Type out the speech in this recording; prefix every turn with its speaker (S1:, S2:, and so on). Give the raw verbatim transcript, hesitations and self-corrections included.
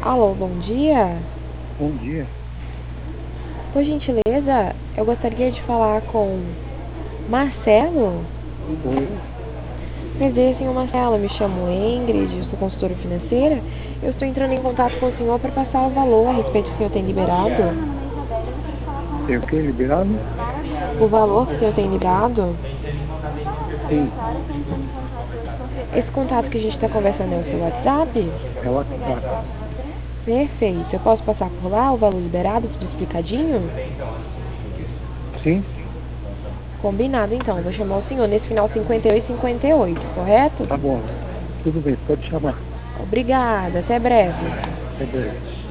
S1: Alô, bom dia.
S2: Bom dia.
S1: Por gentileza, eu gostaria de falar com Marcelo.
S2: Oi.
S1: Prazer, senhor Marcelo. Eu me chamo Ingrid, eu sou consultora financeira. Eu estou entrando em contato com o senhor para passar o valor a respeito que o senhor tem liberado.
S2: Tem o que liberado?
S1: O valor que o senhor tem liberado.
S2: Sim,
S1: Esse contato que a gente está conversando é o seu WhatsApp?
S2: é o WhatsApp.
S1: Perfeito. Eu posso passar por lá o valor liberado, tudo explicadinho?
S2: Sim,
S1: Combinado, então. Vou chamar o senhor nesse final cinquenta e oito e cinquenta e oito, correto?
S2: tá bom. Tudo bem, pode chamar.
S1: Obrigada. Até breve.
S2: Até breve.